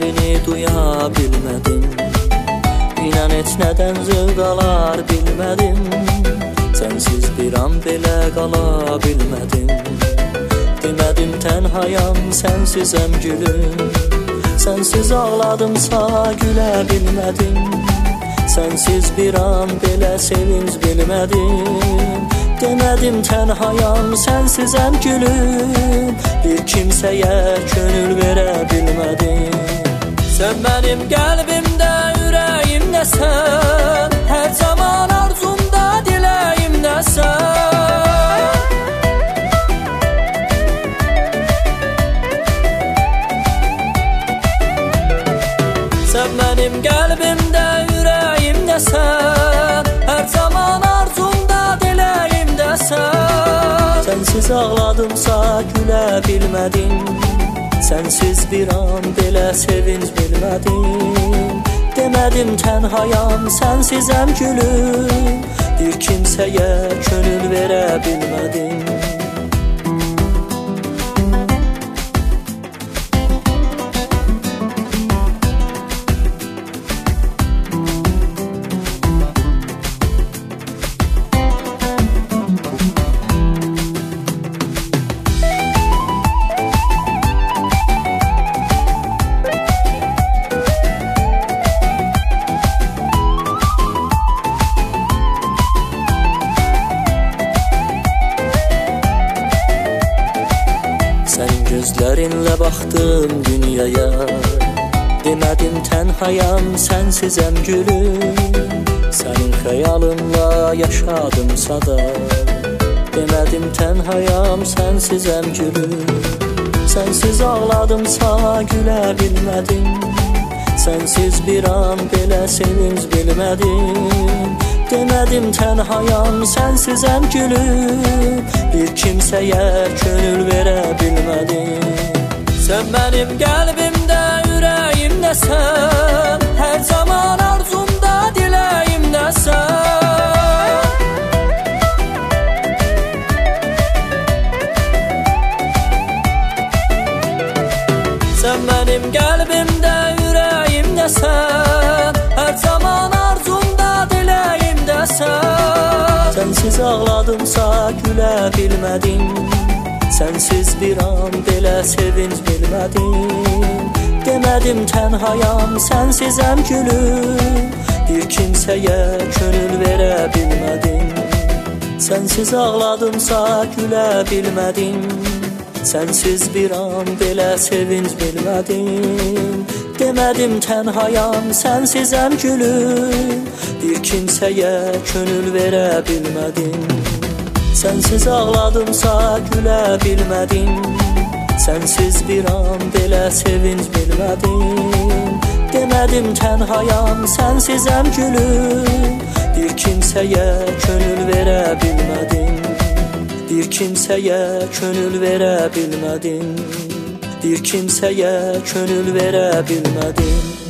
dərdini duya bilmədim. İnan heç nədən zövq alar bilmədim. Sənsiz bir an belə qala bilmədim. Demədim tənhayam, sənsizəm gülüm. Sənsiz ağladımsa gülə bilmədim. Sənsiz bir an belə sevinç bilmədim. Demədim tənhayam, sənsizəm gülüm. Bir kimsəyə könül verə bilmədim. Sən mənim qəlbimdə, ürəyimdəsən. Hər zaman arzumda, diləyimdəsən. Sən mənim qəlbimdə, ürəyimdəsən. Hər zaman arzumda, diləyimdəsən. Sənsiz ağladımsa gülə bilmədim. Sənsiz bir an belə sevinç bilmədim. Demədim tənhayam, sənsizəm gülüm. Bir kimsəyə könül verə bilmədim. Sənin gözlərinlə baxdım dünyaya. Demədim tənhayam, sənsizəm gülüm. Sənin xəyalınla yaşadımsa da. Demədim tənhayam, sənsizəm gülüm. Sənsiz ağladımsa gülə bilmədim. Sənsiz bir an belə sevinç bilmədim. Demədim tənhayam, sənsizəm gülüm. Bir kimsəyə könül verə bilmədim. Sən mənim qəlbimdə, ürəyimdəsən. Hər zaman arzumda, diləyimdəsən. Sən mənim qəlbimdə, ürəyimdəsən. Hər zaman arzumda, diləyimdəsən. Sənsiz ağladımsa gülə bilmədim. Sənsiz bir an belə sevinç bilmədim. Demədim tənhayam, sənsizəm gülüm. Bir kimsəyə könül verə bilmədim. Sənsiz ağladımsa gülə bilmədim. Sənsiz bir an belə sevinç bilmədim. Demədim tənhayam, sənsizəm gülüm. Bir kimsəyə könül verə bilmədim. Sənsiz ağladımsa gülə bilmədim. Sənsiz bir an belə sevinç bilmədim. Demədim tənhayam, sənsizəm gülüm. Bir kimsəyə könül verə bilmədim. Bir kimsəyə könül verə bilmədim. Bir kimsəyə könül verə bilmədim.